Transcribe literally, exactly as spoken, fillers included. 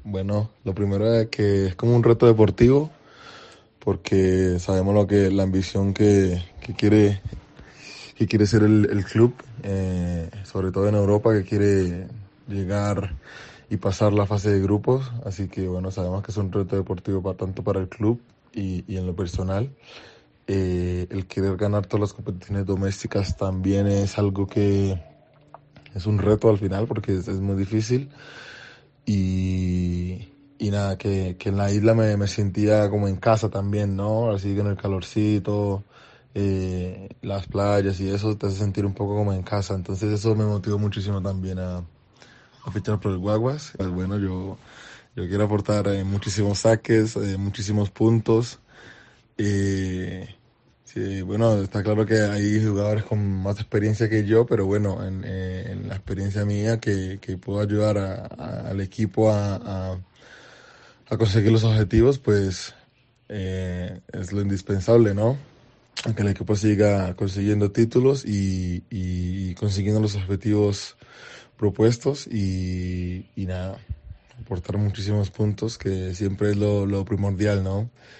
Bueno, lo primero es que es como un reto deportivo, porque sabemos lo que la ambición que, que quiere que quiere ser el, el club, eh, sobre todo en Europa, que quiere llegar y pasar la fase de grupos. Así que bueno, sabemos que es un reto deportivo para, tanto para el club y, y en lo personal. Eh, el querer ganar todas las competiciones domésticas también es algo que es un reto al final porque es, es muy difícil. Y, y nada, que, que en la isla me, me sentía como en casa también, ¿no? Así que en el calorcito, eh, las playas y eso te hace sentir un poco como en casa. Entonces eso me motivó muchísimo también a, a fichar por el Guaguas. Pues bueno, yo, yo quiero aportar eh, muchísimos saques, eh, muchísimos puntos. Eh, sí, bueno, está claro que hay jugadores con más experiencia que yo, pero bueno, en, eh, en la experiencia mía que, que puedo ayudar a- a- al equipo a, a- a conseguir los objetivos, pues eh, es lo indispensable, ¿no? A que el equipo siga consiguiendo títulos y, y consiguiendo los objetivos propuestos y, y nada, aportar muchísimos puntos, que siempre es lo, lo primordial, ¿no?